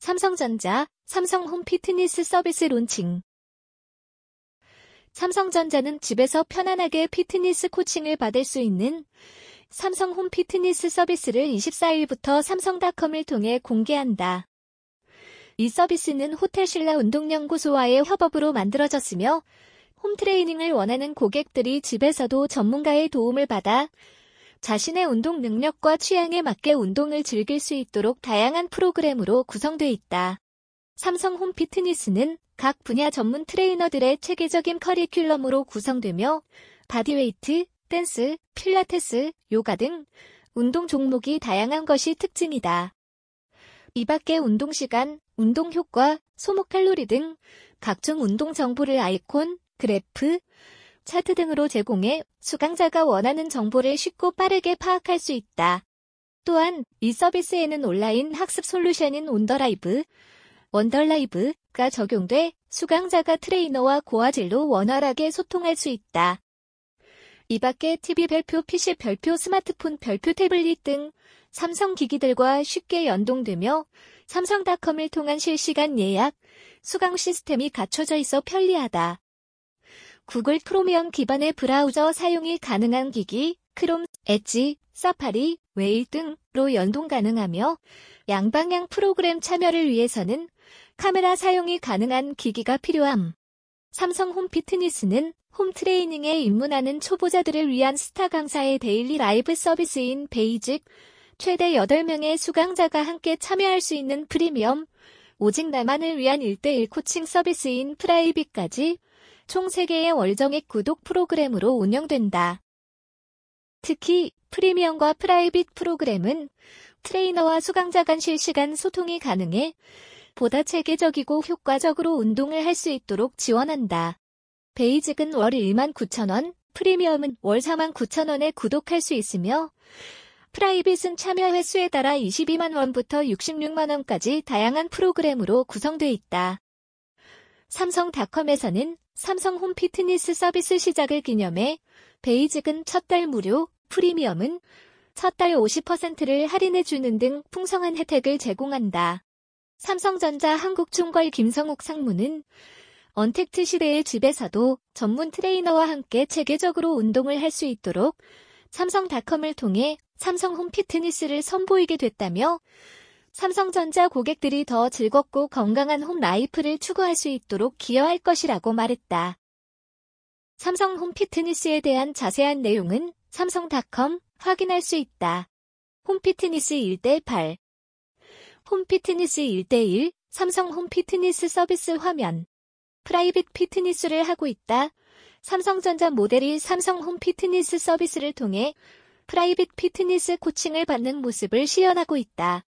삼성전자, 삼성 홈 피트니스 서비스 론칭. 삼성전자는 집에서 편안하게 피트니스 코칭을 받을 수 있는 삼성 홈 피트니스 서비스를 24일부터 삼성닷컴을 통해 공개한다. 이 서비스는 호텔신라 운동연구소와의 협업으로 만들어졌으며 홈트레이닝을 원하는 고객들이 집에서도 전문가의 도움을 받아 자신의 운동 능력과 취향에 맞게 운동을 즐길 수 있도록 다양한 프로그램으로 구성되어 있다. 삼성 홈 피트니스는 각 분야 전문 트레이너들의 체계적인 커리큘럼으로 구성되며 바디웨이트, 댄스, 필라테스, 요가 등 운동 종목이 다양한 것이 특징이다. 이 밖에 운동시간, 운동효과, 소모칼로리 등 각종 운동 정보를 아이콘, 그래프, 차트 등으로 제공해 수강자가 원하는 정보를 쉽고 빠르게 파악할 수 있다. 또한 이 서비스에는 온라인 학습 솔루션인 원더라이브가 적용돼 수강자가 트레이너와 고화질로 원활하게 소통할 수 있다. 이 밖에 TV 별표, PC 별표, 스마트폰 별표, 태블릿 등 삼성 기기들과 쉽게 연동되며 삼성닷컴을 통한 실시간 예약, 수강 시스템이 갖춰져 있어 편리하다. 구글 크로미엄 기반의 브라우저 사용이 가능한 기기, 크롬, 엣지, 사파리, 웨일 등으로 연동 가능하며 양방향 프로그램 참여를 위해서는 카메라 사용이 가능한 기기가 필요함. 삼성 홈 피트니스는 홈 트레이닝에 입문하는 초보자들을 위한 스타 강사의 데일리 라이브 서비스인 베이직, 최대 8명의 수강자가 함께 참여할 수 있는 프리미엄, 오직 나만을 위한 1:1 코칭 서비스인 프라이빗까지 총 3개의 월정액 구독 프로그램으로 운영된다. 특히 프리미엄과 프라이빗 프로그램은 트레이너와 수강자 간 실시간 소통이 가능해 보다 체계적이고 효과적으로 운동을 할 수 있도록 지원한다. 베이직은 월 19,000원, 프리미엄은 월 49,000원에 구독할 수 있으며 프라이빗은 참여 횟수에 따라 22만 원부터 66만 원까지 다양한 프로그램으로 구성되어 있다. 삼성닷컴에서는 삼성 홈 피트니스 서비스 시작을 기념해 베이직은 첫 달 무료, 프리미엄은 첫 달 50%를 할인해주는 등 풍성한 혜택을 제공한다. 삼성전자 한국총괄 김성욱 상무는 언택트 시대의 집에서도 전문 트레이너와 함께 체계적으로 운동을 할 수 있도록 삼성닷컴을 통해 삼성 홈 피트니스를 선보이게 됐다며 삼성전자 고객들이 더 즐겁고 건강한 홈 라이프를 추구할 수 있도록 기여할 것이라고 말했다. 삼성 홈 피트니스에 대한 자세한 내용은 삼성닷컴 확인할 수 있다. 홈 피트니스 1:8 홈 피트니스 1:1 삼성 홈 피트니스 서비스 화면 프라이빗 피트니스를 하고 있다. 삼성전자 모델이 삼성 홈 피트니스 서비스를 통해 프라이빗 피트니스 코칭을 받는 모습을 시연하고 있다.